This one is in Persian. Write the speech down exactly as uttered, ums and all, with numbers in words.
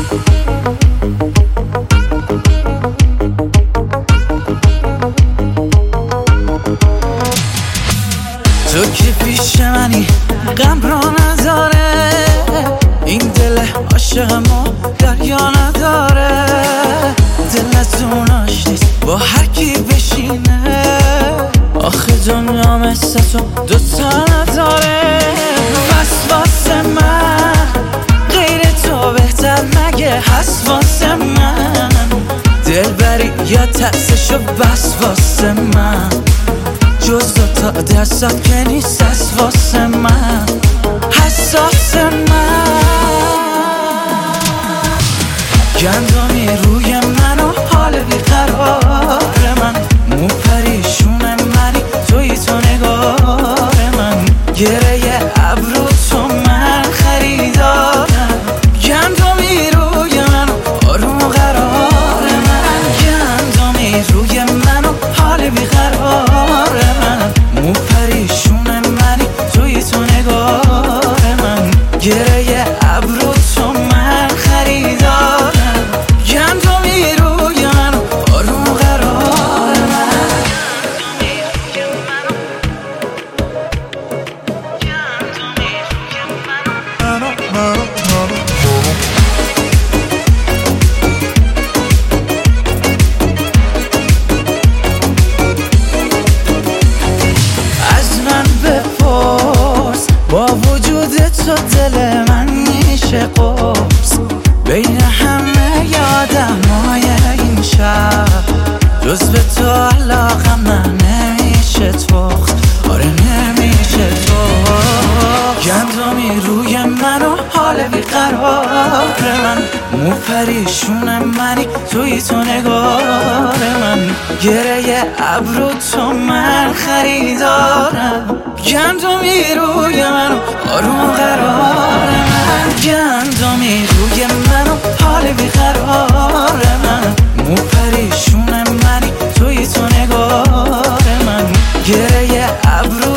تو که پیش منی غم را نداره، این دل عاشقمو دریا نداره. دلتون آشتیست با هر کی بشینه، آخه دنیا مثل تو دوتا نداره. بس واسه من غیر تو بهتر مگه هست واسه من؟ دل بری یا ترسشو بس واسه من، جز دوتا دستات که نیست از واسه من، حساس من. گندمی روی من و حال بیقرار من، مو پریشون منی توی تو نگار من، گره ابرو تو من خریدارم. گندمی روی من و آروم و قرار من، گندمی روی من و حال بیقرار من، مو پریشون منی توی تو نگار من، گره ابرو تو من خریدارم. گندمی روی من و آروم و قرار من. از من بپرس با وجود تو دل من میشه قرص، بین همه یادمای این شهر جز به تو علاقم نه نمیشه تخت، آره نمیشه تخت. گندمی روی من و حال بیقرار من، مو پریشون منی توی تو نگار من، گره ابرو تو من خریدارم. گندمی روی من و آروم قرار من، گندمی روی من و حال بیقرار من، مو پریشون منی توی تو نگار من، گره ابرو